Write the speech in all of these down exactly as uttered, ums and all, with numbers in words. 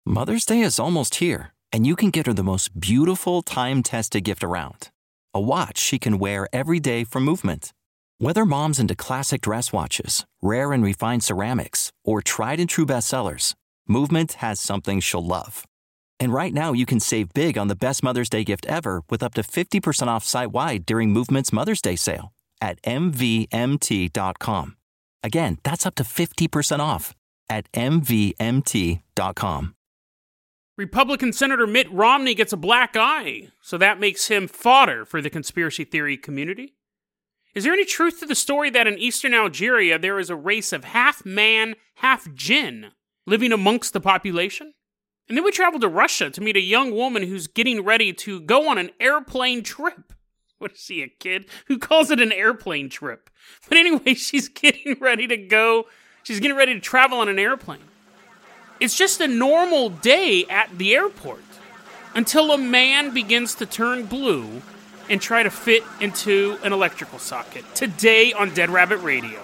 Mother's Day is almost here, and you can get her the most beautiful time-tested gift around. A watch she can wear every day from Movement. Whether mom's into classic dress watches, rare and refined ceramics, or tried and true bestsellers, Movement has something she'll love. And right now you can save big on the best Mother's Day gift ever with up to fifty percent off site-wide during Movement's Mother's Day sale at M V M T dot com. Again, that's up to fifty percent off at M V M T dot com. Republican Senator Mitt Romney gets a black eye, so that makes him fodder for the conspiracy theory community. Is there any truth to the story that in eastern Algeria there is a race of half man, half jinn living amongst the population? And then we travel to Russia to meet a young woman who's getting ready to go on an airplane trip. What is she, a kid? Who calls it an airplane trip? But anyway, she's getting ready to go, she's getting ready to travel on an airplane. It's just a normal day at the airport until a man begins to turn blue and try to fit into an electrical socket. Today on Dead Rabbit Radio.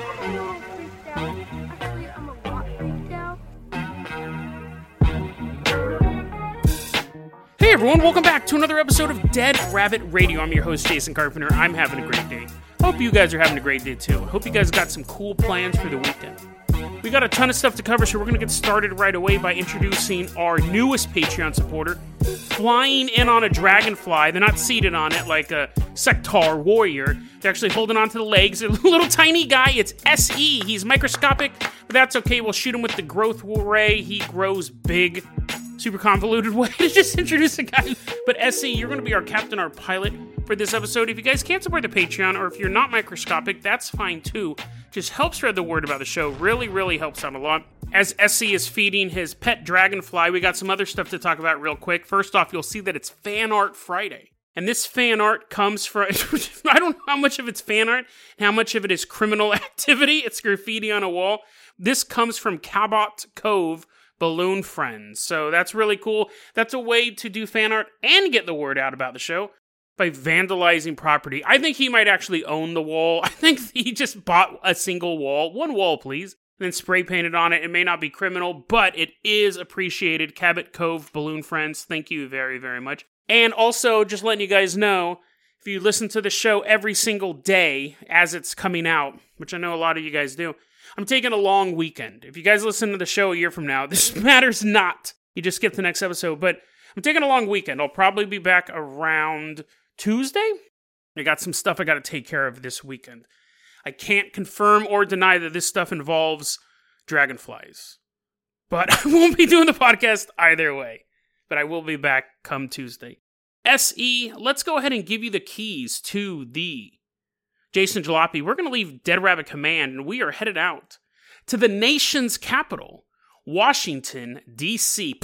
Hey everyone, welcome back to another episode of Dead Rabbit Radio. I'm your host, Jason Carpenter. I'm having a great day. Hope you guys are having a great day too. Hope you guys got some cool plans for the weekend. We got a ton of stuff to cover, so we're going to get started right away by introducing our newest Patreon supporter, flying in on a dragonfly. They're not seated on it like a Sector warrior. They're actually holding onto the legs. A little tiny guy. It's S E. He's microscopic, but that's okay. We'll shoot him with the growth ray. He grows big. Super convoluted way to just introduce a guy. But S E, you're going to be our captain, our pilot for this episode. If you guys can't support the Patreon, or if you're not microscopic, that's fine too. Just help spread the word about the show. Really, really helps out a lot. As S E is feeding his pet dragonfly, we got some other stuff to talk about real quick. First off, you'll see that it's Fan Art Friday. And this fan art comes from, I don't know how much of it's fan art and how much of it is criminal activity. It's graffiti on a wall. This comes from Cabot Cove Balloon Friends. So that's really cool. That's a way to do fan art and get the word out about the show by vandalizing property. I think he might actually own the wall. I think he just bought a single wall. One wall, please. And then spray painted on it. It may not be criminal, but it is appreciated. Cabot Cove Balloon Friends, thank you very, very much. And also, just letting you guys know, if you listen to the show every single day as it's coming out, which I know a lot of you guys do, I'm taking a long weekend. If you guys listen to the show a year from now, this matters not. You just skip the next episode. But I'm taking a long weekend. I'll probably be back around Tuesday. I got some stuff I got to take care of this weekend. I can't confirm or deny that this stuff involves dragonflies. But I won't be doing the podcast either way. But I will be back come Tuesday. S E, let's go ahead and give you the keys to the Jason Jalopy. We're going to leave Dead Rabbit Command, and we are headed out to the nation's capital, Washington, D C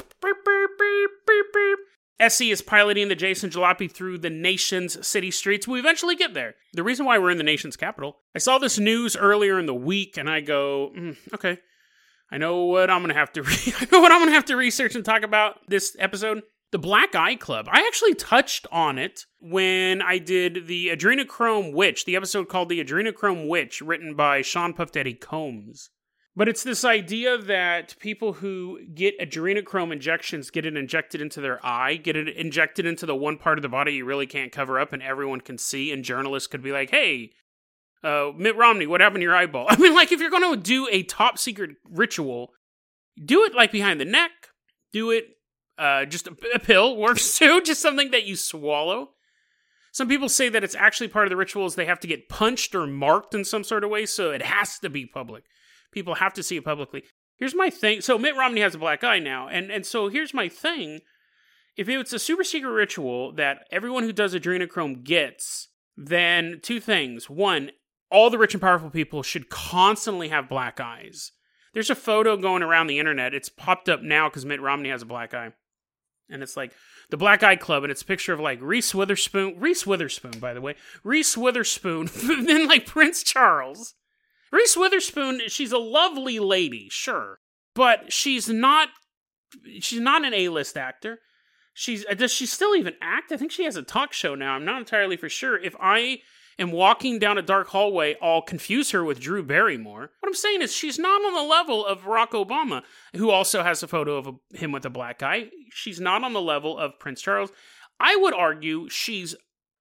S E is piloting the Jason Jalopy through the nation's city streets. We eventually get there. The reason why we're in the nation's capital, I saw this news earlier in the week, and I go, mm, okay, I know what I'm going to have to re- I know what I'm going to have to research and talk about this episode. The Black Eye Club. I actually touched on it when I did the Adrenochrome Witch, the episode called The Adrenochrome Witch, written by Sean Puff Daddy Combs. But it's this idea that people who get adrenochrome injections get it injected into their eye, get it injected into the one part of the body you really can't cover up and everyone can see, and journalists could be like, hey, uh, Mitt Romney, what happened to your eyeball? I mean, like, if you're going to do a top secret ritual, do it, like, behind the neck. Do it, uh, just a, a pill works too, just something that you swallow. Some people say that it's actually part of the ritual is they have to get punched or marked in some sort of way, so it has to be public. People have to see it publicly. Here's my thing. So Mitt Romney has a black eye now. And, and so here's my thing. If it's a super secret ritual that everyone who does adrenochrome gets, then two things. One, all the rich and powerful people should constantly have black eyes. There's a photo going around the internet. It's popped up now because Mitt Romney has a black eye. And it's like the Black Eye Club. And it's a picture of like Reese Witherspoon. Reese Witherspoon, by the way. Reese Witherspoon. Then like Prince Charles. Reese Witherspoon, she's a lovely lady, sure, but she's not, she's not an A-list actor. She's, does she still even act? I think she has a talk show now. I'm not entirely for sure. If I and walking down a dark hallway all confuse her with Drew Barrymore. What I'm saying is she's not on the level of Barack Obama, who also has a photo of a, him with a black guy. She's not on the level of Prince Charles. I would argue she's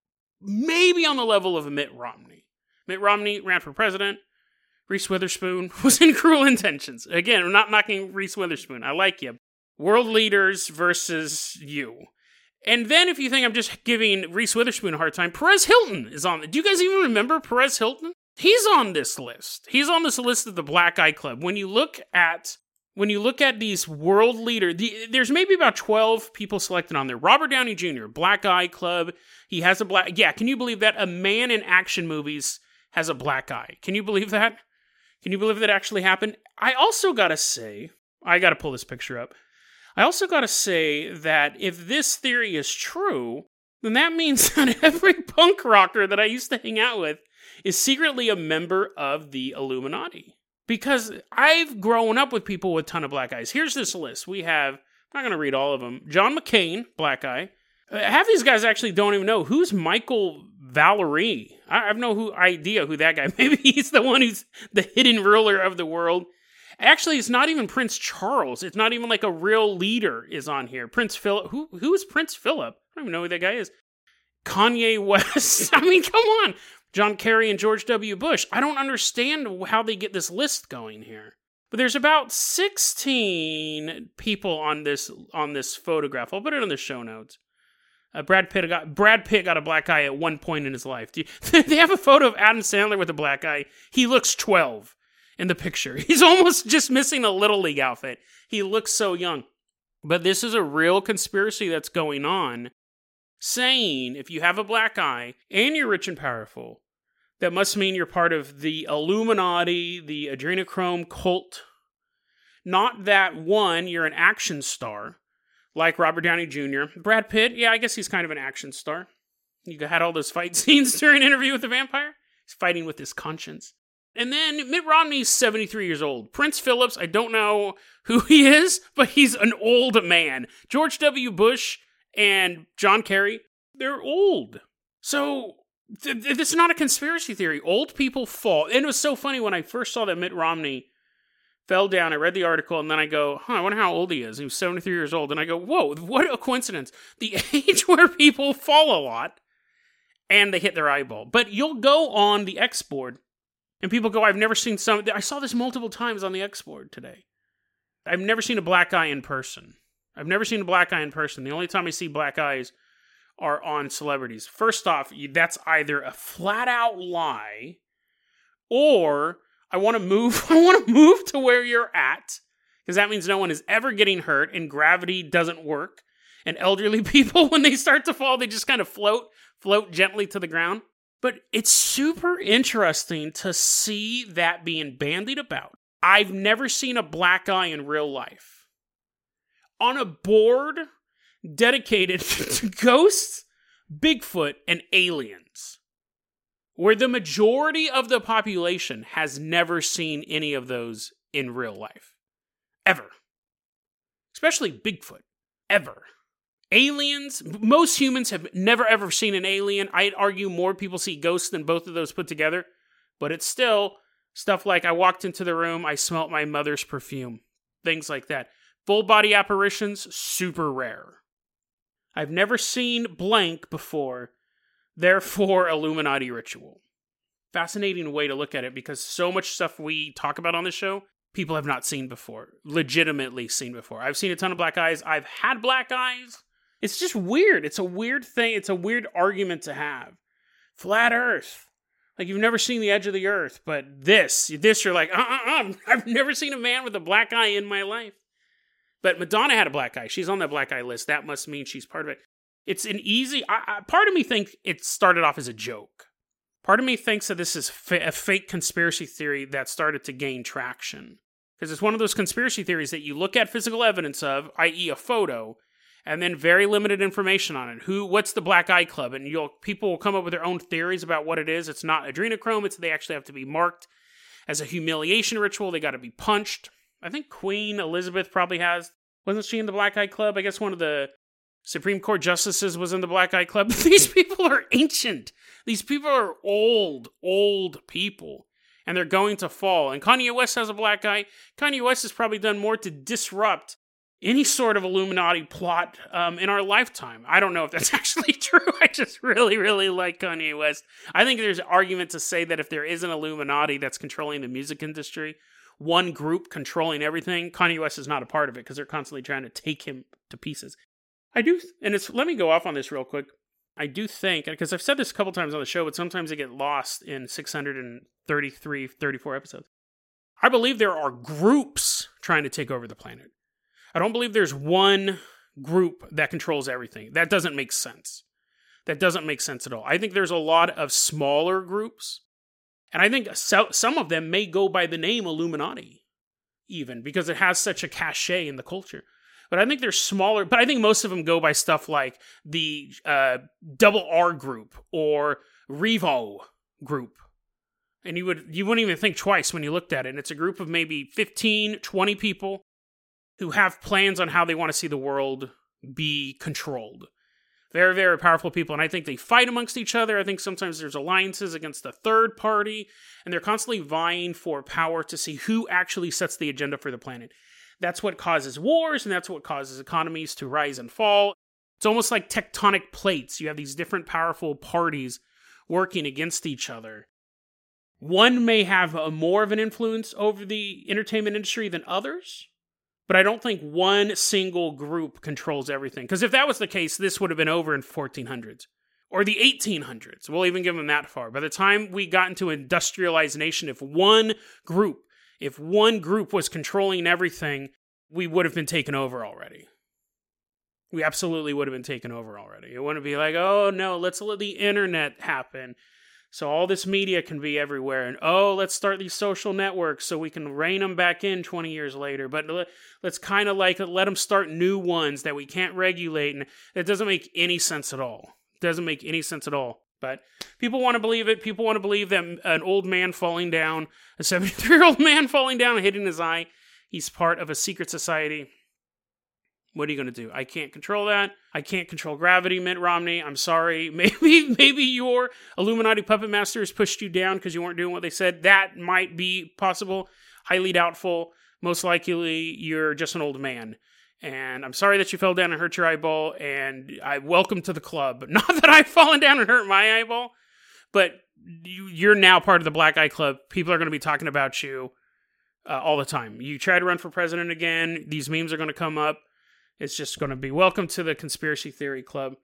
maybe on the level of Mitt Romney. Mitt Romney ran for president. Reese Witherspoon was in Cruel Intentions. Again, I'm not knocking Reese Witherspoon. I like you. World leaders versus you. And then if you think I'm just giving Reese Witherspoon a hard time, Perez Hilton is on. Do you guys even remember Perez Hilton? He's on this list. He's on this list of the Black Eye Club. When you look at when you look at these world leaders, the, there's maybe about twelve people selected on there. Robert Downey Junior, Black Eye Club. He has a black... Yeah, can you believe that? A man in action movies has a black eye. Can you believe that? Can you believe that actually happened? I also gotta say, I gotta pull this picture up. I also gotta say that if this theory is true, then that means that every punk rocker that I used to hang out with is secretly a member of the Illuminati. Because I've grown up with people with a ton of black eyes. Here's this list. We have, I'm not gonna read all of them. John McCain, black eye. Half these guys actually don't even know. Who's Michael Valerie? I have no who, idea who that guy. Maybe he's the one who's the hidden ruler of the world. Actually, it's not even Prince Charles. It's not even like a real leader is on here. Prince Philip. Who who is Prince Philip? I don't even know who that guy is. Kanye West. I mean, come on. John Kerry and George W. Bush. I don't understand how they get this list going here. But there's about sixteen people on this on this photograph. I'll put it in the show notes. Uh, Brad Pitt got Brad Pitt got a black eye at one point in his life. Do you, they have a photo of Adam Sandler with a black eye. He looks twelve in the picture. He's almost just missing a Little League outfit. He looks so young. But this is a real conspiracy that's going on, saying if you have a black eye and you're rich and powerful, that must mean you're part of the Illuminati, the adrenochrome cult. Not that, one, you're an action star, like Robert Downey Junior Brad Pitt, yeah, I guess he's kind of an action star. You had all those fight scenes during Interview with the Vampire. He's fighting with his conscience. And then Mitt Romney's seventy-three years old. Prince Phillips, I don't know who he is, but he's an old man. George W. Bush and John Kerry, they're old. So th- th- this is not a conspiracy theory. Old people fall. And it was so funny when I first saw that Mitt Romney fell down. I read the article, and then I go, huh, I wonder how old he is. He was seventy-three years old. And I go, whoa, what a coincidence. The age where people fall a lot, and they hit their eyeball. But you'll go on the X board, and people go, I've never seen some... I saw this multiple times on the X board today. I've never seen a black eye in person. I've never seen a black eye in person. The only time I see black eyes are on celebrities. First off, that's either a flat-out lie, or... I want to move. I want to move to where you're at, because that means no one is ever getting hurt, and gravity doesn't work. And elderly people, when they start to fall, they just kind of float, float gently to the ground. But it's super interesting to see that being bandied about. I've never seen a black eye in real life. On a board dedicated to ghosts, Bigfoot, and aliens, where the majority of the population has never seen any of those in real life. Ever. Especially Bigfoot. Ever. Aliens, most humans have never ever seen an alien. I'd argue more people see ghosts than both of those put together. But it's still stuff like I walked into the room, I smelt my mother's perfume. Things like that. Full body apparitions, super rare. I've never seen blank before. Therefore, Illuminati ritual. Fascinating way to look at it, because so much stuff we talk about on this show, people have not seen before. Legitimately seen before. I've seen a ton of black eyes. I've had black eyes. It's just weird. It's a weird thing. It's a weird argument to have. Flat Earth. Like, you've never seen the edge of the Earth, but this, this you're like, uh-uh-uh, I've never seen a man with a black eye in my life. But Madonna had a black eye. She's on that black eye list. That must mean she's part of it. It's an easy... I, I, part of me thinks it started off as a joke. Part of me thinks that this is fa- a fake conspiracy theory that started to gain traction. Because it's one of those conspiracy theories that you look at physical evidence of, that is a photo, and then very limited information on it. Who? What's the Black Eye Club? And you'll people will come up with their own theories about what it is. It's not adrenochrome. It's they actually have to be marked as a humiliation ritual. They got to be punched. I think Queen Elizabeth probably has... Wasn't she in the Black Eye Club? I guess one of the... Supreme Court justices was in the Black Eye Club. These people are ancient. These people are old, old people. And they're going to fall. And Kanye West has a black eye. Kanye West has probably done more to disrupt any sort of Illuminati plot um, in our lifetime. I don't know if that's actually true. I just really, really like Kanye West. I think there's an argument to say that if there is an Illuminati that's controlling the music industry, one group controlling everything, Kanye West is not a part of it because they're constantly trying to take him to pieces. I do, and it's, let me go off on this real quick. I do think, because I've said this a couple times on the show, but sometimes they get lost in six hundred thirty-three, thirty-four episodes. I believe there are groups trying to take over the planet. I don't believe there's one group that controls everything. That doesn't make sense. That doesn't make sense at all. I think there's a lot of smaller groups, and I think so, some of them may go by the name Illuminati, even, because it has such a cachet in the culture. But I think they're smaller, but I think most of them go by stuff like the uh, Double R Group or Revo Group. And you, would, you wouldn't even think twice when you looked at it. And it's a group of maybe fifteen, twenty people who have plans on how they want to see the world be controlled. Very, very powerful people. And I think they fight amongst each other. I think sometimes there's alliances against the third party. And they're constantly vying for power to see who actually sets the agenda for the planet. That's what causes wars, and that's what causes economies to rise and fall. It's almost like tectonic plates. You have these different powerful parties working against each other. One may have a more of an influence over the entertainment industry than others, but I don't think one single group controls everything. Because if that was the case, this would have been over in fourteen hundreds. Or the eighteen hundreds. We'll even give them that far. By the time we got into industrialized nation, if one group If one group was controlling everything, we would have been taken over already. We absolutely would have been taken over already. It wouldn't be like, oh no, let's let the internet happen so all this media can be everywhere. And oh, let's start these social networks so we can rein them back in twenty years later. But let's kind of like let them start new ones that we can't regulate. And it doesn't make any sense at all. It doesn't make any sense at all. But people want to believe it. People want to believe that an old man falling down, a seventy-three-year-old man falling down and hitting his eye, he's part of a secret society. What are you going to do? I can't control that. I can't control gravity, Mitt Romney. I'm sorry. Maybe maybe your Illuminati puppet masters pushed you down because you weren't doing what they said. That might be possible. Highly doubtful. Most likely, you're just an old man. And I'm sorry that you fell down and hurt your eyeball, and I welcome to the club. Not that I've fallen down and hurt my eyeball, but you, you're now part of the Black Eye Club. People are going to be talking about you uh, all the time. You try to run for president again, these memes are going to come up. It's just going to be, welcome to the Conspiracy Theory Club.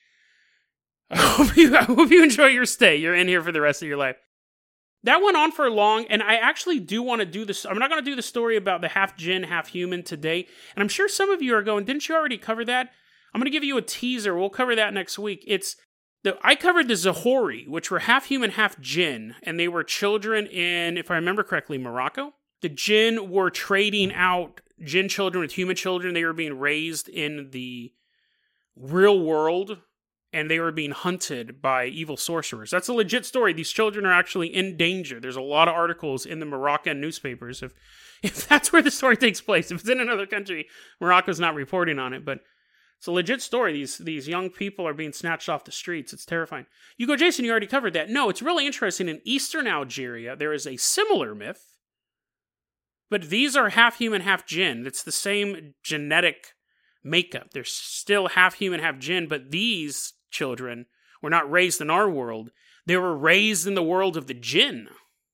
I hope you, I hope you enjoy your stay. You're in here for the rest of your life. That went on for long, and I actually do want to do this. I'm not going to do the story about the half jinn, half human today. And I'm sure some of you are going, didn't you already cover that? I'm going to give you a teaser. We'll cover that next week. It's the I covered the Zahori, which were half human, half jinn. And they were children in, if I remember correctly, Morocco. The jinn were trading out jinn children with human children. They were being raised in the real world, and they were being hunted by evil sorcerers. That's a legit story. These children are actually in danger. There's a lot of articles in the Moroccan newspapers. If if that's where the story takes place, if it's in another country, Morocco's not reporting on it. But it's a legit story. These, these young people are being snatched off the streets. It's terrifying. You go, Jason, you already covered that. No, it's really interesting. In eastern Algeria, there is a similar myth. But these are half human, half jinn. It's the same genetic makeup. They're still half human, half jinn, but these children were not raised in our world. They were raised in the world of the jinn.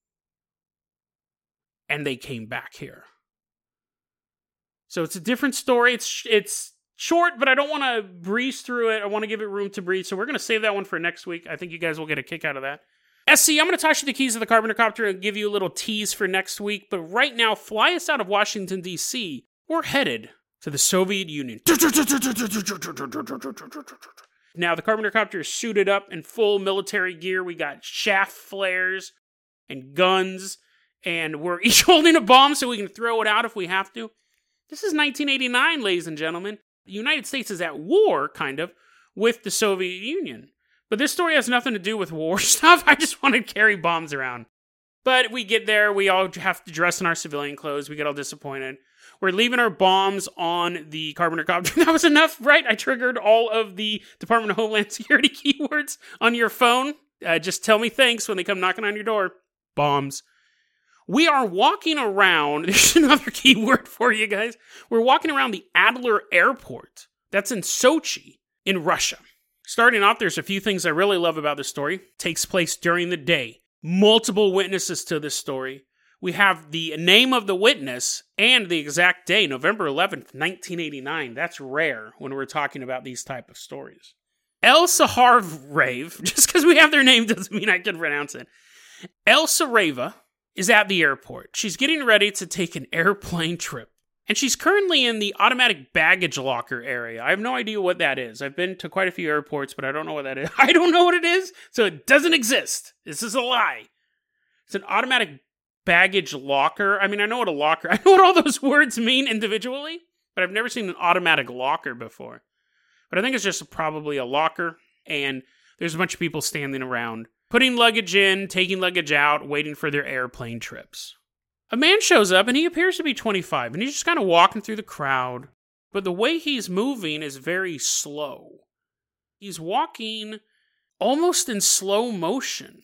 And they came back here. So it's a different story. It's it's short, but I don't want to breeze through it. I want to give it room to breathe. So we're going to save that one for next week. I think you guys will get a kick out of that. S C, I'm going to toss you the keys of the Carpenter Copter and give you a little tease for next week. But right now, fly us out of Washington, D C. We're headed to the Soviet Union. Now, the Carpenter Copter is suited up in full military gear. We got shaft flares and guns, and we're each holding a bomb so we can throw it out if we have to. This is nineteen eighty-nine, ladies and gentlemen. The United States is at war, kind of, with the Soviet Union. But this story has nothing to do with war stuff. I just want to carry bombs around. But we get there. We all have to dress in our civilian clothes. We get all disappointed. We're leaving our bombs on the Carpenter Copter. That was enough, right? I triggered all of the Department of Homeland Security keywords on your phone. Uh, just tell me thanks when they come knocking on your door. Bombs. We are walking around. There's another keyword for you guys. We're walking around the Adler Airport. That's in Sochi, in Russia. Starting off, there's a few things I really love about this story. It takes place during the day. Multiple witnesses to this story. We have the name of the witness and the exact day, November eleventh, nineteen eighty-nine. That's rare when we're talking about these type of stories. El Saharov, just because we have their name doesn't mean I can pronounce it. El Sareva is at the airport. She's getting ready to take an airplane trip. And she's currently in the automatic baggage locker area. I have no idea what that is. I've been to quite a few airports, but I don't know what that is. I don't know what it is, so it doesn't exist. This is a lie. It's an automatic baggage locker. I mean, I know what a locker, I know what all those words mean individually, but I've never seen an automatic locker before. But I think it's just probably a locker, and there's a bunch of people standing around, putting luggage in, taking luggage out, waiting for their airplane trips. A man shows up, and he appears to be twenty-five, and he's just kind of walking through the crowd, but the way he's moving is very slow. He's walking almost in slow motion.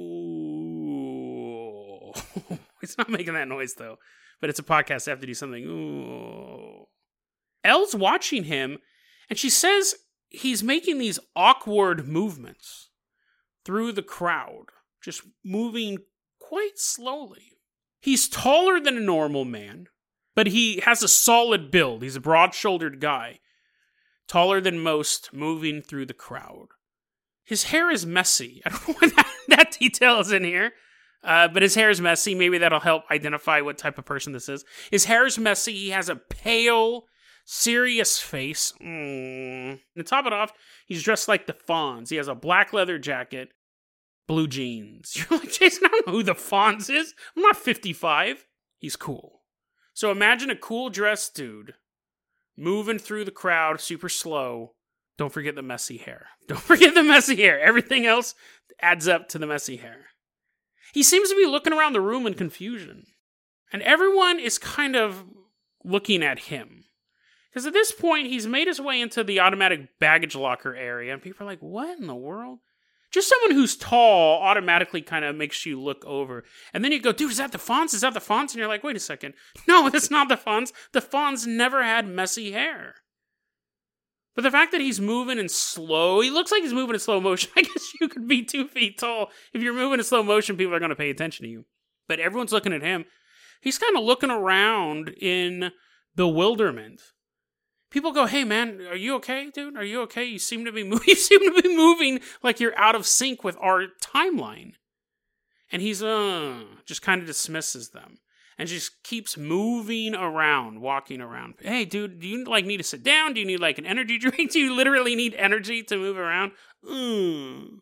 Ooh. It's not making that noise, though, but it's a podcast. I have to do something. Ooh. Elle's watching him, and she says he's making these awkward movements through the crowd, just moving quite slowly. He's taller than a normal man, but he has a solid build. He's a broad-shouldered guy, taller than most, moving through the crowd. His hair is messy. I don't know why that, that detail is in here, uh, but his hair is messy. Maybe that'll help identify what type of person this is. His hair is messy. He has a pale, serious face. Mm. And to top it off, he's dressed like the Fonz. He has a black leather jacket, blue jeans. You're like, Jason, I don't know who the Fonz is. I'm not fifty-five. He's cool. So imagine a cool dressed dude moving through the crowd super slow. Don't forget the messy hair. Don't forget the messy hair. Everything else adds up to the messy hair. He seems to be looking around the room in confusion. And everyone is kind of looking at him. Because at this point, he's made his way into the automatic baggage locker area. And people are like, what in the world? Just someone who's tall automatically kind of makes you look over. And then you go, dude, is that the Fonz? Is that the Fonz? And you're like, wait a second. No, that's not the Fonz. The Fonz never had messy hair. But the fact that he's moving in slow, he looks like he's moving in slow motion. I guess you could be two feet tall. If you're moving in slow motion, people are going to pay attention to you. But everyone's looking at him. He's kind of looking around in bewilderment. People go, hey man, are you okay, dude? Are you okay? You seem to be mo- you seem to be moving like you're out of sync with our timeline. And he's uh just kind of dismisses them and just keeps moving around, walking around. Hey, dude, do you like need to sit down? Do you need like an energy drink? Do you literally need energy to move around? Mm.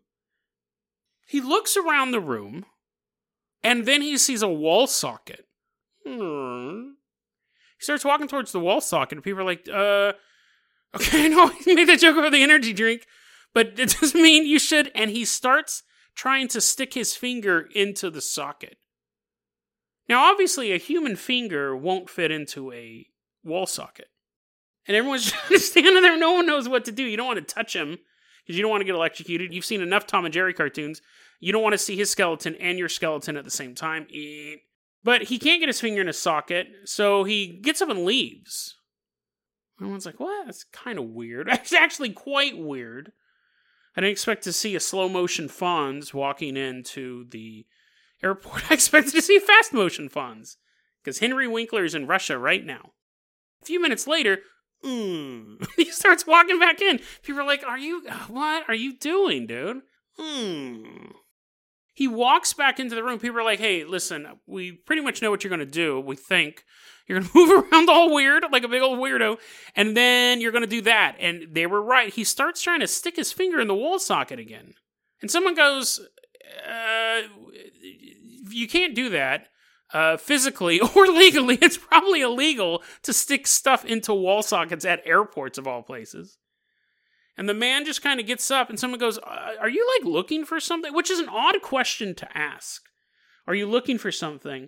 He looks around the room, and then he sees a wall socket. Hmm. He starts walking towards the wall socket, and people are like, uh, okay, I know he made that joke about the energy drink, but it doesn't mean you should. And he starts trying to stick his finger into the socket. Now, obviously, a human finger won't fit into a wall socket. And everyone's just standing there, no one knows what to do. You don't want to touch him, because you don't want to get electrocuted. You've seen enough Tom and Jerry cartoons. You don't want to see his skeleton and your skeleton at the same time. Eat. But he can't get his finger in a socket, so he gets up and leaves. Everyone's like, what? That's kind of weird. It's actually quite weird. I didn't expect to see a slow-motion Fonz walking into the airport. I expected to see fast-motion Fonz, because Henry Winkler is in Russia right now. A few minutes later, mm, he starts walking back in. People are like, are you, what are you doing, dude? Hmm... He walks back into the room. People are like, hey, listen, we pretty much know what you're going to do. We think you're going to move around all weird, like a big old weirdo, and then you're going to do that. And they were right. He starts trying to stick his finger in the wall socket again. And someone goes, uh, you can't do that uh, physically or legally. It's probably illegal to stick stuff into wall sockets at airports of all places. And the man just kind of gets up, and someone goes, uh, are you, like, looking for something? Which is an odd question to ask. Are you looking for something?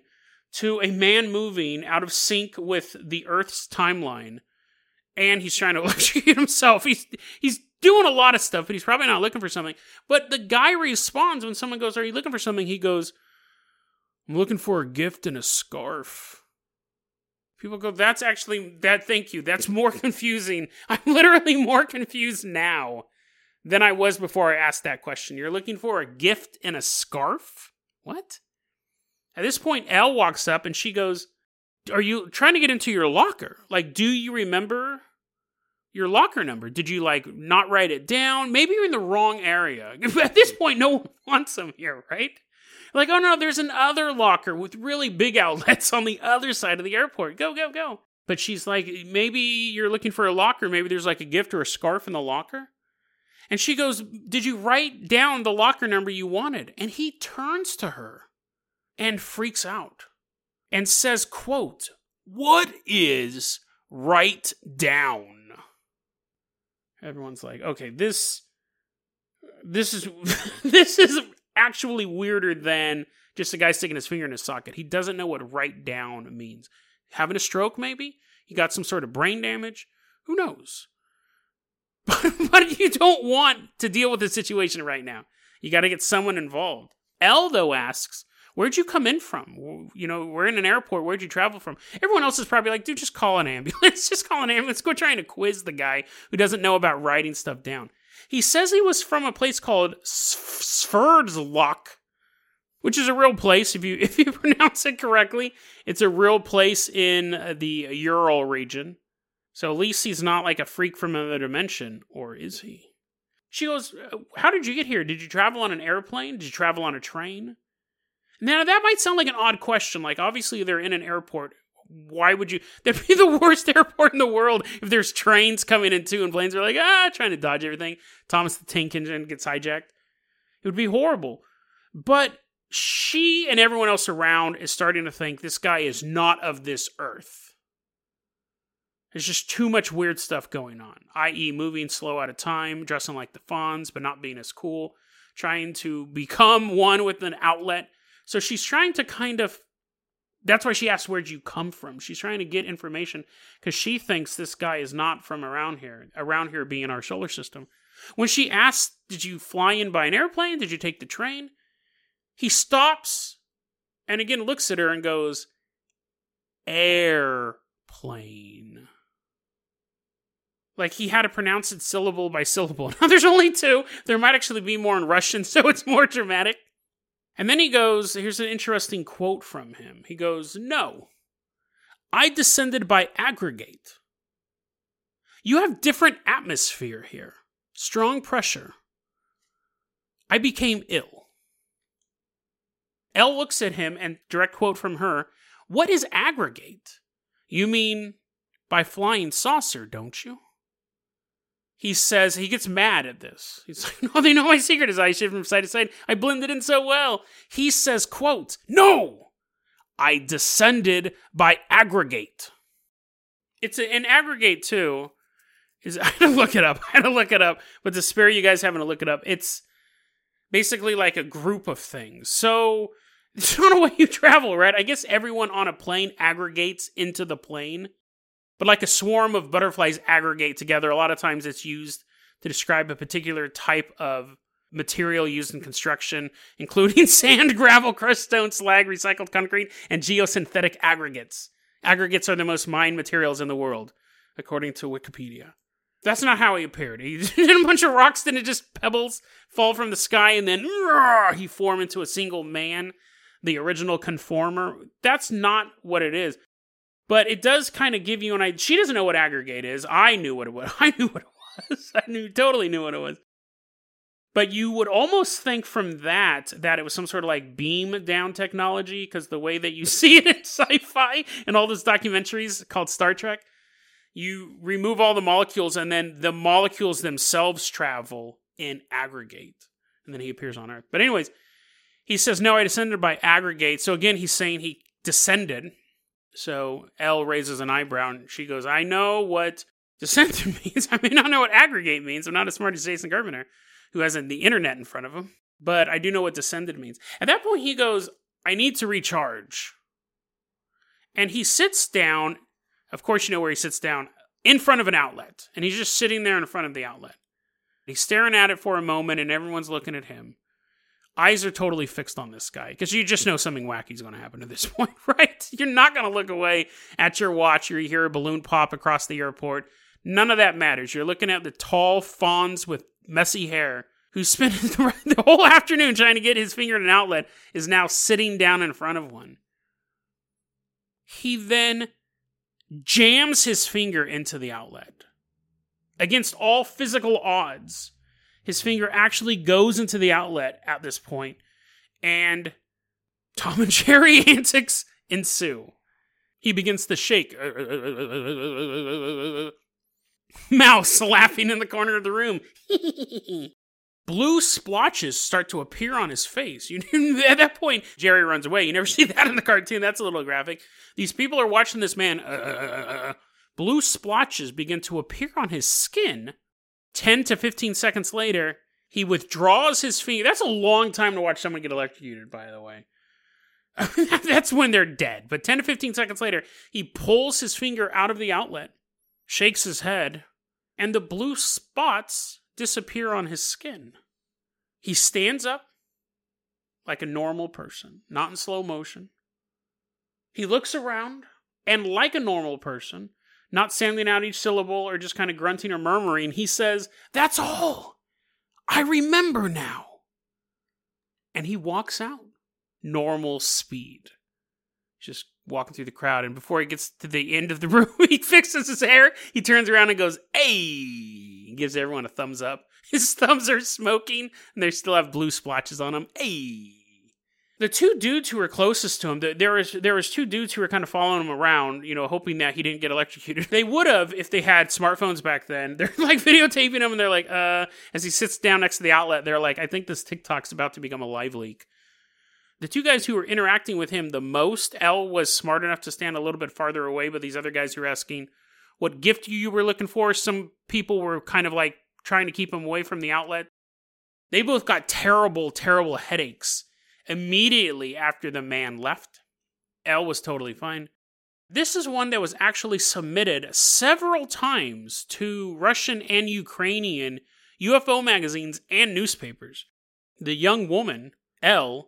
to a man moving out of sync with the Earth's timeline, and he's trying to electrocute himself. He's he's doing a lot of stuff, but he's probably not looking for something. But the guy responds when someone goes, "Are you looking for something?" He goes, "I'm looking for a gift and a scarf." People go, "That's actually, that. Thank you. That's more confusing. I'm literally more confused now than I was before I asked that question. You're looking for a gift and a scarf? What?" At this point, Elle walks up and she goes, "Are you trying to get into your locker? Like, do you remember your locker number? Did you, like, not write it down? Maybe you're in the wrong area." At this point, no one wants him here, right? Like, "Oh no, there's another locker with really big outlets on the other side of the airport. Go, go, go." But she's like, "Maybe you're looking for a locker. Maybe there's like a gift or a scarf in the locker." And she goes, "Did you write down the locker number you wanted?" And he turns to her and freaks out and says, quote, "What is write down?" Everyone's like, okay, this, this is, this is actually weirder than just a guy sticking his finger in his socket. He doesn't know what write down means. Having a stroke, maybe? He got some sort of brain damage? Who knows? But, but you don't want to deal with this situation right now. You got to get someone involved. Elle, though, asks, "Where'd you come in from? You know, we're in an airport. Where'd you travel from?" Everyone else is probably like, "Dude, just call an ambulance. Just call an ambulance. Go trying to quiz the guy who doesn't know about writing stuff down." He says he was from a place called Sverdlovsk, which is a real place. If you if you pronounce it correctly, it's a real place in the Ural region. So at least he's not like a freak from another dimension, or is he? She goes, "How did you get here? Did you travel on an airplane? Did you travel on a train?" Now, that might sound like an odd question. Like, obviously, they're in an airport. Why would you? That'd be the worst airport in the world if there's trains coming in too, and planes are like, ah, trying to dodge everything. Thomas the Tank Engine gets hijacked. It would be horrible. But she and everyone else around is starting to think this guy is not of this earth. There's just too much weird stuff going on, that is moving slow out of time, dressing like the Fonz, but not being as cool, trying to become one with an outlet. So she's trying to kind of, that's why she asks, "Where'd you come from?" She's trying to get information because she thinks this guy is not from around here, around here being our solar system. When she asks, "Did you fly in by an airplane? Did you take the train?" He stops and again looks at her and goes, "Airplane." Like he had to pronounce it syllable by syllable. Now there's only two. There might actually be more in Russian, so it's more dramatic. And then he goes, here's an interesting quote from him. He goes, "No, I descended by aggregate. You have different atmosphere here. Strong pressure. I became ill." Elle looks at him and direct quote from her, "What is aggregate? You mean by flying saucer, don't you?" He says, he gets mad at this. He's like, "No, they know my secret is I shift from side to side. I blended in so well." He says, quote, "No, I descended by aggregate." It's a, an aggregate, too. Is I had to look it up. I had to look it up. But to spare you guys having to look it up, it's basically like a group of things. So, it's not a way you travel, right? I guess everyone on a plane aggregates into the plane. But like a swarm of butterflies aggregate together, a lot of times it's used to describe a particular type of material used in construction, including sand, gravel, crushed stone, slag, recycled concrete, and geosynthetic aggregates. Aggregates are the most mined materials in the world, according to Wikipedia. That's not how he appeared. He did a bunch of rocks, didn't it just pebbles fall from the sky, and then roar, he formed into a single man, the original conformer. That's not what it is. But it does kind of give you an idea. She doesn't know what aggregate is. I knew what it was. I knew what it was. I knew, totally knew what it was. But you would almost think from that, that it was some sort of like beam down technology, because the way that you see it in sci-fi and all those documentaries called Star Trek, you remove all the molecules and then the molecules themselves travel in aggregate. And then he appears on Earth. But anyways, he says, "No, I descended by aggregate." So again, he's saying he descended. So Elle raises an eyebrow and she goes, "I know what descended means. I may not know what aggregate means. I'm not as smart as Jason Carpenter, who has the internet in front of him. But I do know what descended means." At that point, he goes, "I need to recharge." And he sits down, of course you know where he sits down, in front of an outlet. And he's just sitting there in front of the outlet. He's staring at it for a moment, and everyone's looking at him. Eyes are totally fixed on this guy, because you just know something wacky is going to happen at this point, right? You're not going to look away at your watch or you hear a balloon pop across the airport. None of that matters. You're looking at the tall Fonz with messy hair, who's spending the whole afternoon trying to get his finger in an outlet, is now sitting down in front of one. He then jams his finger into the outlet. Against all physical odds, his finger actually goes into the outlet at this point, and Tom and Jerry antics ensue. He begins to shake. Mouse laughing in the corner of the room. Blue splotches start to appear on his face. You, at that point, Jerry runs away. You never see that in the cartoon. That's a little graphic. These people are watching this man. Uh, uh, uh, blue splotches begin to appear on his skin. ten to fifteen seconds later, he withdraws his finger. That's a long time to watch someone get electrocuted, by the way. That's when they're dead. But ten to fifteen seconds later, he pulls his finger out of the outlet, shakes his head, and the blue spots disappear on his skin. He stands up like a normal person, not in slow motion. He looks around, and like a normal person, not sounding out each syllable or just kind of grunting or murmuring, he says, "That's all. I remember now." And he walks out. Normal speed. Just walking through the crowd, and before he gets to the end of the room, he fixes his hair, he turns around and goes, "Hey!" He gives everyone a thumbs up. His thumbs are smoking, and they still have blue splotches on them. Hey! The two dudes who were closest to him, there was there was two dudes who were kind of following him around, you know, hoping that he didn't get electrocuted. They would have if they had smartphones back then. They're like videotaping him, and they're like, uh, as he sits down next to the outlet, they're like, "I think this TikTok's about to become a live leak." The two guys who were interacting with him the most, Elle was smart enough to stand a little bit farther away, but these other guys who were asking what gift you were looking for, some people were kind of like trying to keep him away from the outlet. They both got terrible, terrible headaches immediately after the man left. Elle was totally fine. This is one that was actually submitted several times to Russian and Ukrainian U F O magazines and newspapers. The young woman, Elle,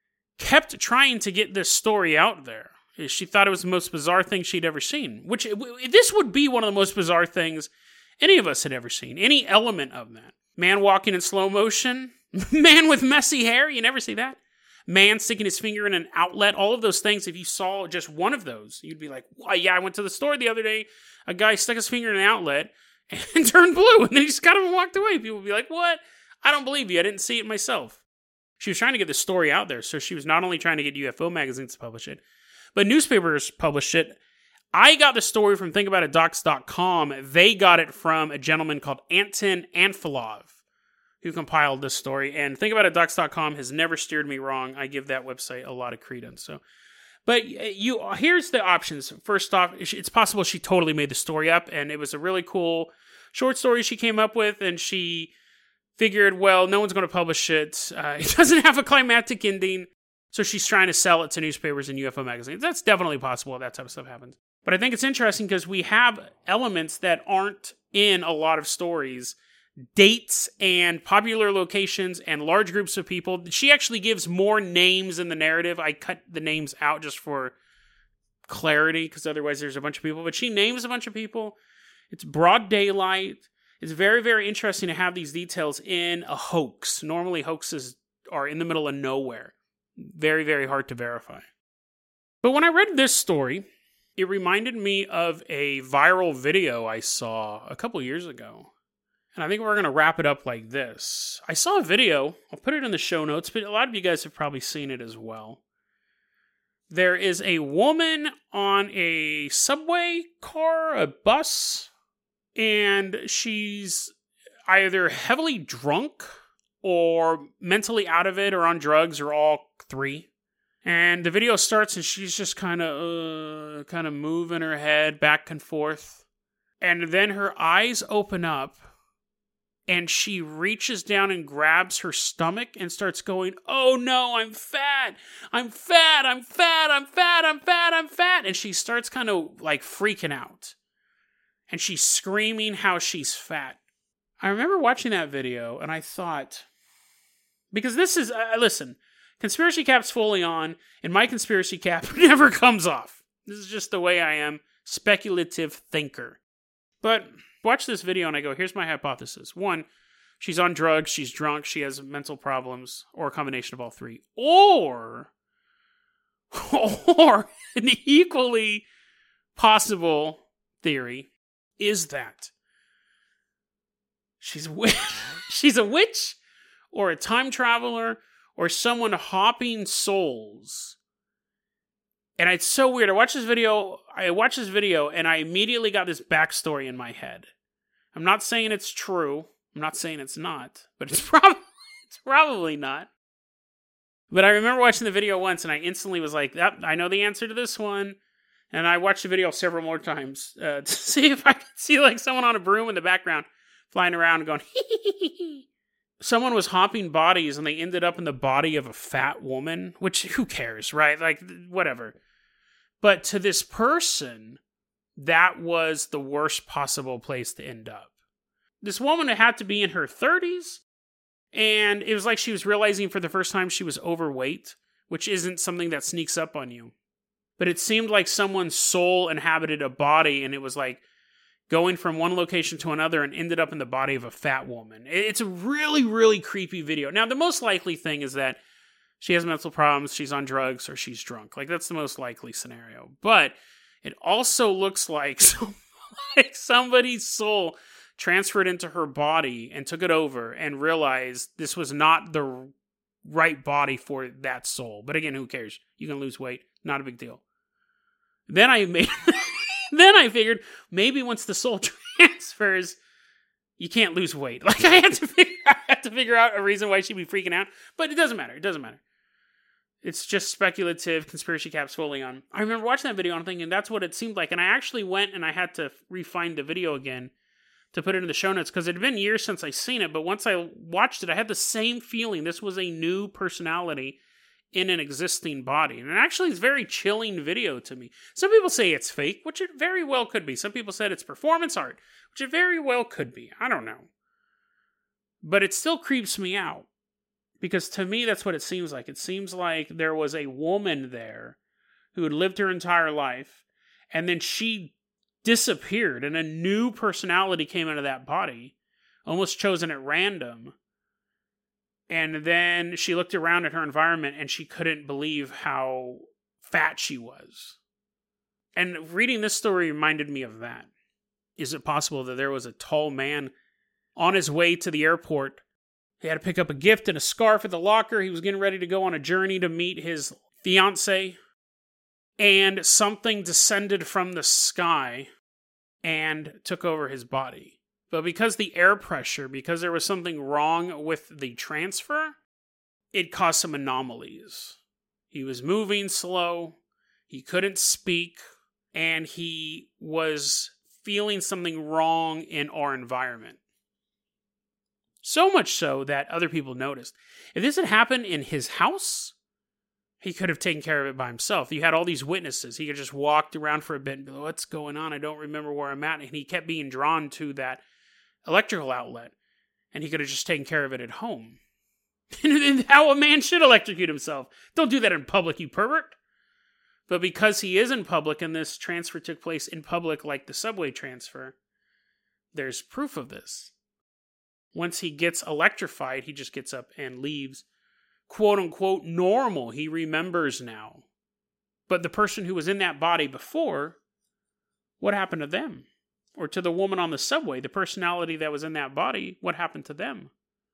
kept trying to get this story out there. She thought it was the most bizarre thing she'd ever seen. Which, this would be one of the most bizarre things any of us had ever seen. Any element of that. Man walking in slow motion. Man with messy hair. You never see that. Man sticking his finger in an outlet. All of those things, if you saw just one of those, you'd be like, "Why, yeah, I went to the store the other day. A guy stuck his finger in an outlet and turned blue. And then he just got up and walked away." People would be like, "What? I don't believe you. I didn't see it myself." She was trying to get the story out there, so she was not only trying to get U F O magazines to publish it, but newspapers published it. I got the story from think about it docs dot com. They got it from a gentleman called Anton Anfilov, who compiled this story. And think about it docs dot com has never steered me wrong. I give that website a lot of credence. So, but you here's the options. First off, it's possible she totally made the story up, and it was a really cool short story she came up with, and she figured, well, no one's going to publish it. Uh, it doesn't have a climactic ending, so she's trying to sell it to newspapers and U F O magazines. That's definitely possible. That type of stuff happens. But I think it's interesting because we have elements that aren't in a lot of stories. Dates and popular locations and large groups of people. She actually gives more names in the narrative. I cut the names out just for clarity because otherwise there's a bunch of people. But she names a bunch of people. It's broad daylight. It's very, very interesting to have these details in a hoax. Normally, hoaxes are in the middle of nowhere. Very, very hard to verify. But when I read this story, it reminded me of a viral video I saw a couple years ago. And I think we're going to wrap it up like this. I saw a video. I'll put it in the show notes, but a lot of you guys have probably seen it as well. There is a woman on a subway car, a bus, and she's either heavily drunk or mentally out of it or on drugs or all three. And the video starts and she's just kind of uh, kind of moving her head back and forth. And then her eyes open up and she reaches down and grabs her stomach and starts going, "Oh no, I'm fat." fat. I'm fat. I'm fat. I'm fat. I'm fat. I'm fat. And she starts kind of like freaking out. And she's screaming how she's fat. I remember watching that video and I thought, because this is, uh, listen, conspiracy cap's fully on, and my conspiracy cap never comes off. This is just the way I am, speculative thinker. But watch this video and I go, here's my hypothesis. One, she's on drugs, she's drunk, she has mental problems, or a combination of all three. Or, or an equally possible theory is that she's a witch, she's a witch, or a time traveler, or someone hopping souls. And it's so weird. I watched this video, I watched this video, and I immediately got this backstory in my head. I'm not saying it's true. I'm not saying it's not. But it's probably it's probably not. But I remember watching the video once, and I instantly was like, yep, I know the answer to this one. And I watched the video several more times uh, to see if I could see like someone on a broom in the background flying around and going, hee hee hee hee. Someone was hopping bodies and they ended up in the body of a fat woman, which who cares, right? Like, whatever. But to this person, that was the worst possible place to end up. This woman had to be in her thirties, and it was like she was realizing for the first time she was overweight, which isn't something that sneaks up on you. But it seemed like someone's soul inhabited a body, and it was like going from one location to another and ended up in the body of a fat woman. It's a really, really creepy video. Now, the most likely thing is that she has mental problems, she's on drugs, or she's drunk. Like, that's the most likely scenario. But it also looks like, some, like somebody's soul transferred into her body and took it over and realized this was not the right body for that soul. But again, who cares? You can lose weight. Not a big deal. Then I made... Then I figured, maybe once the soul transfers, you can't lose weight. Like, I had to figure, I had to figure out a reason why she'd be freaking out. But it doesn't matter. It doesn't matter. It's just speculative, conspiracy caps fully on. I remember watching that video and thinking that's what it seemed like. And I actually went and I had to re-find the video again to put it in the show notes because it had been years since I seen it. But once I watched it, I had the same feeling. This was a new personality in an existing body. And it actually is a very chilling video to me. Some people say it's fake, which it very well could be. Some people said it's performance art, which it very well could be. I don't know. But it still creeps me out. Because to me, that's what it seems like. It seems like there was a woman there who had lived her entire life, and then she disappeared, and a new personality came into that body, almost chosen at random. And then she looked around at her environment and she couldn't believe how fat she was. And reading this story reminded me of that. Is it possible that there was a tall man on his way to the airport? He had to pick up a gift and a scarf at the locker. He was getting ready to go on a journey to meet his fiancée. And something descended from the sky and took over his body. But because the air pressure, because there was something wrong with the transfer, it caused some anomalies. He was moving slow, he couldn't speak, and he was feeling something wrong in our environment. So much so that other people noticed. If this had happened in his house, he could have taken care of it by himself. You had all these witnesses. He could just walked around for a bit and be like, what's going on? I don't remember where I'm at. And he kept being drawn to that electrical outlet, and he could have just taken care of it at home. And how a man should electrocute himself. Don't do that in public, you pervert. But because he is in public, and this transfer took place in public like the subway transfer, there's proof of this. Once he gets electrified, he just gets up and leaves, quote-unquote, normal. He remembers now. But the person who was in that body before, what happened to them? Or to the woman on the subway, the personality that was in that body, what happened to them?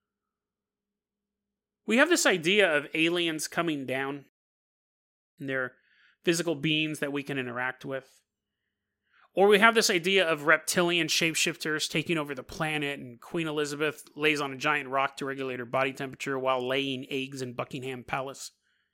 We have this idea of aliens coming down, and they're physical beings that we can interact with. Or we have this idea of reptilian shapeshifters taking over the planet, and Queen Elizabeth lays on a giant rock to regulate her body temperature while laying eggs in Buckingham Palace.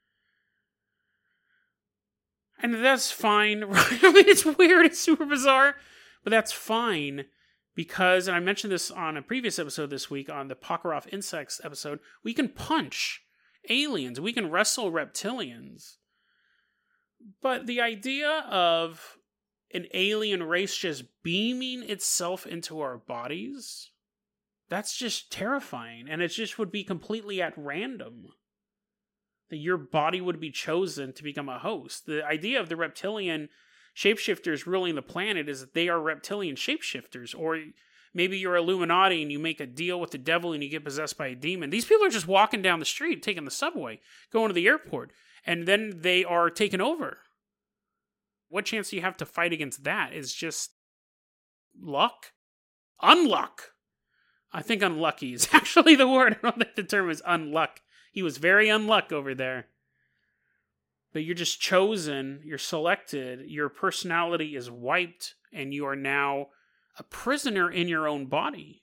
And that's fine, right? I mean, it's weird, it's super bizarre. But that's fine because, and I mentioned this on a previous episode this week on the Pokarov Insects episode, we can punch aliens. We can wrestle reptilians. But the idea of an alien race just beaming itself into our bodies, that's just terrifying. And it just would be completely at random. That your body would be chosen to become a host. The idea of the reptilian shapeshifters ruling the planet is that they are reptilian shapeshifters. Or maybe you're Illuminati and you make a deal with the devil and you get possessed by a demon. These people are just walking down the street, taking the subway, going to the airport, and then they are taken over. What chance do you have to fight against that? Is just luck? Unluck. I think unlucky is actually the word. I don't think the term is unluck. He was very unluck over there. But you're just chosen, you're selected, your personality is wiped, and you are now a prisoner in your own body.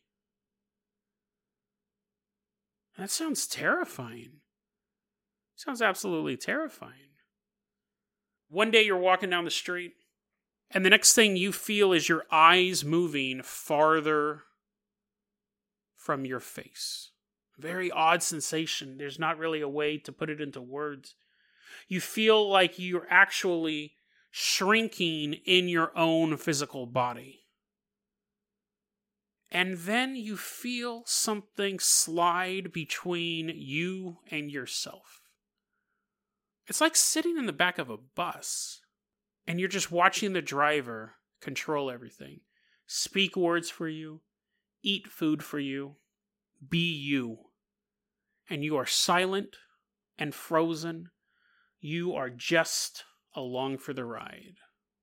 That sounds terrifying. Sounds absolutely terrifying. One day you're walking down the street, and the next thing you feel is your eyes moving farther from your face. Very odd sensation. There's not really a way to put it into words. You feel like you're actually shrinking in your own physical body. And then you feel something slide between you and yourself. It's like sitting in the back of a bus, and you're just watching the driver control everything. Speak words for you, eat food for you, be you. And you are silent and frozen. You are just along for the ride.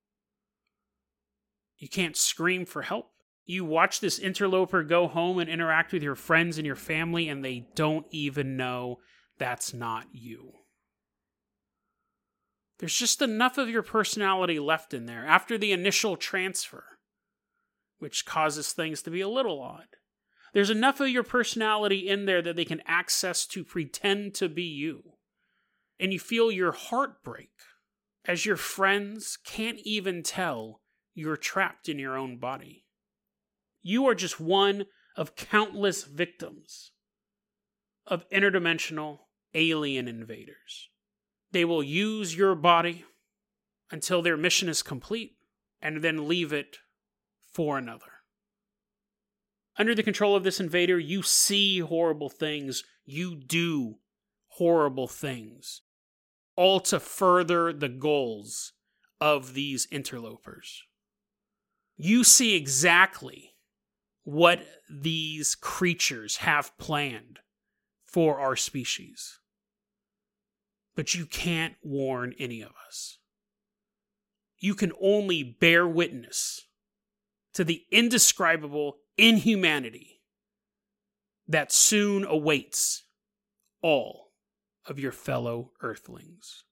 You can't scream for help. You watch this interloper go home and interact with your friends and your family, and they don't even know that's not you. There's just enough of your personality left in there after the initial transfer, which causes things to be a little odd. There's enough of your personality in there that they can access to pretend to be you. And you feel your heart break as your friends can't even tell you're trapped in your own body. You are just one of countless victims of interdimensional alien invaders. They will use your body until their mission is complete and then leave it for another. Under the control of this invader, you see horrible things. You do horrible things. All to further the goals of these interlopers. You see exactly what these creatures have planned for our species. But you can't warn any of us. You can only bear witness to the indescribable inhumanity that soon awaits all of your fellow Earthlings.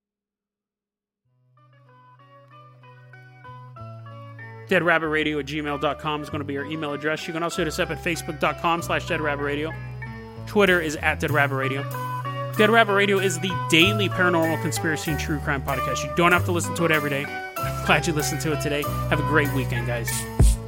dead rabbit radio at gmail dot com is going to be our email address. You can also hit us up at facebook dot com slash dead rabbit radio. Twitter is at dead rabbit radio. Dead Rabbit Radio is the daily paranormal conspiracy and true crime podcast. You don't have to listen to it every day. I'm glad you listened to it today. Have a great weekend, guys.